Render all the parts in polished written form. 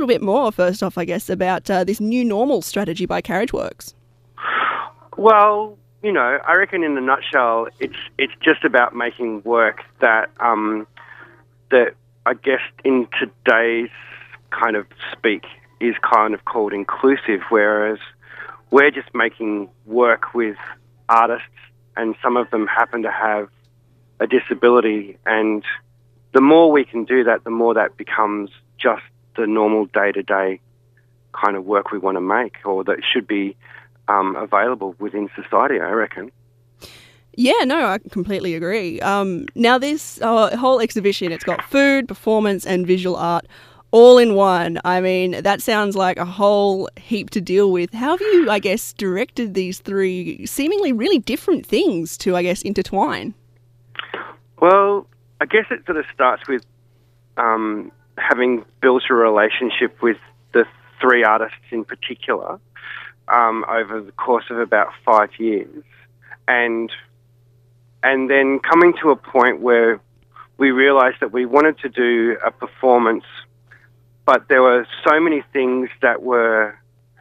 little bit more, first off, I guess, about this new normal strategy by Carriageworks. Well, I reckon in a nutshell, it's just about making work that that I guess in today's kind of speak is kind of called inclusive, whereas we're just making work with artists, and some of them happen to have a disability, and the more we can do that, the more that becomes just the normal day-to-day kind of work we want to make, or that should be available within society, I reckon. Yeah, no, I completely agree. Now, this whole exhibition, it's got food, performance and visual art all in one. I mean, that sounds like a whole heap to deal with. How have you, I guess, directed these three seemingly really different things to, I guess, intertwine? Well, I guess it sort of starts with having built a relationship with the three artists in particular over the course of about 5 years. And then coming to a point where we realised that we wanted to do a performance, but there were so many things that were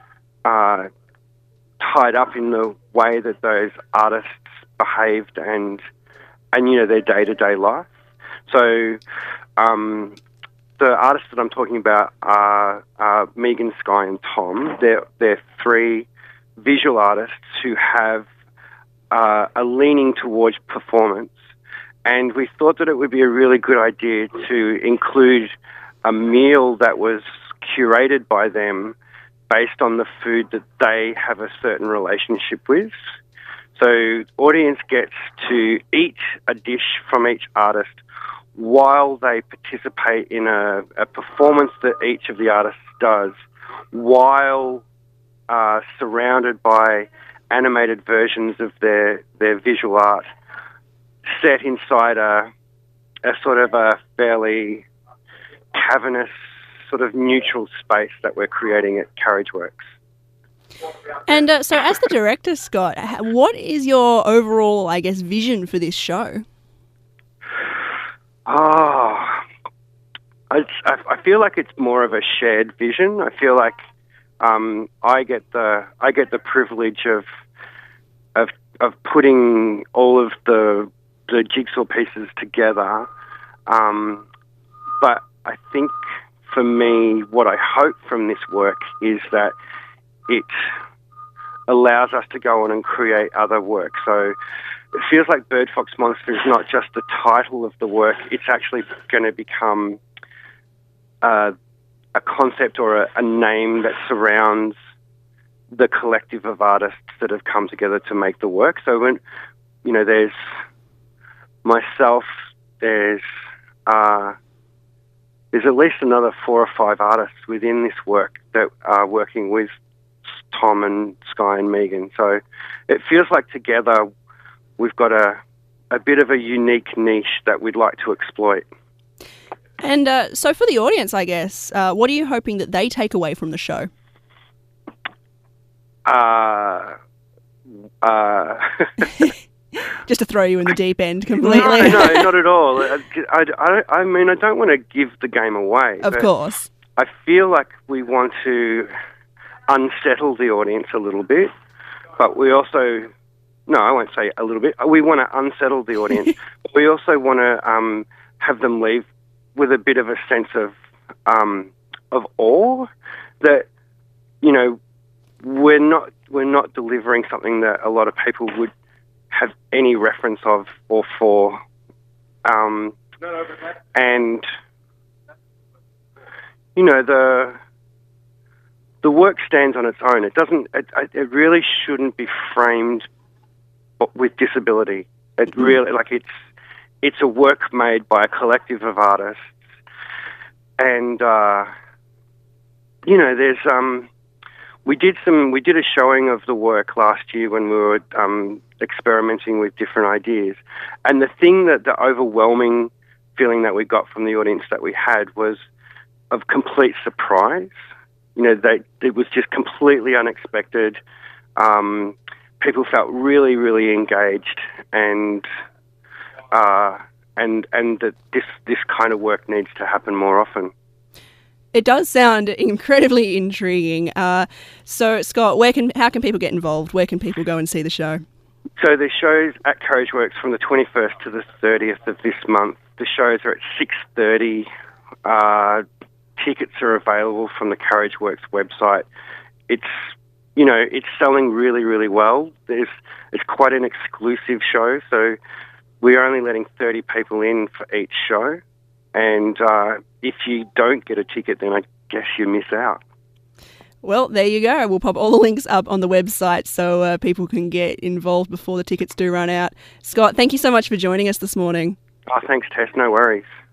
tied up in the way that those artists behaved and their day-to-day life. So the artists that I'm talking about are Megan, Sky and Tom. They're three visual artists who have a leaning towards performance, and we thought that it would be a really good idea to include a meal that was curated by them based on the food that they have a certain relationship with. So audience gets to eat a dish from each artist while they participate in a performance that each of the artists does, while surrounded by animated versions of their visual art set inside a sort of a fairly cavernous, sort of neutral space that we're creating at Carriageworks. And so as the director, Scott, what is your overall, I guess, vision for this show? I feel like it's more of a shared vision. I feel like I get the privilege of putting all of the jigsaw pieces together. But I think for me, what I hope from this work is that it allows us to go on and create other work. So it feels like Bird Fox Monster is not just the title of the work, it's actually going to become a concept or a name that surrounds the collective of artists that have come together to make the work. So when, there's myself, there's at least another 4 or 5 artists within this work that are working with Tom and Sky and Megan. So it feels like together we've got a bit of a unique niche that we'd like to exploit. And so for the audience, I guess, what are you hoping that they take away from the show? Just to throw you in the deep end completely. No, not at all. I mean, I don't want to give the game away. Of course. I feel like we want to unsettle the audience a little bit, but we also... No, I won't say a little bit. We want to unsettle the audience. We also want to have them leave with a bit of a sense of awe that, we're not delivering something that a lot of people would have any reference of or for. And, the work stands on its own. It doesn't. It really shouldn't be framed with disability. It really, it's a work made by a collective of artists, and there's we did a showing of the work last year when we were experimenting with different ideas, and the overwhelming feeling that we got from the audience that we had was of complete surprise. It was just completely unexpected. People felt really, really engaged, and that this kind of work needs to happen more often. It does sound incredibly intriguing. So, Scott, how can people get involved? Where can people go and see the show? So the show's at Courageworks from the 21st to the 30th of this month. The shows are at 6:30. Tickets are available from the Courageworks website. It's selling really, really well. It's quite an exclusive show, so we're only letting 30 people in for each show. And if you don't get a ticket, then I guess you miss out. Well, there you go. We'll pop all the links up on the website so people can get involved before the tickets do run out. Scott, thank you so much for joining us this morning. Oh, thanks, Tess. No worries.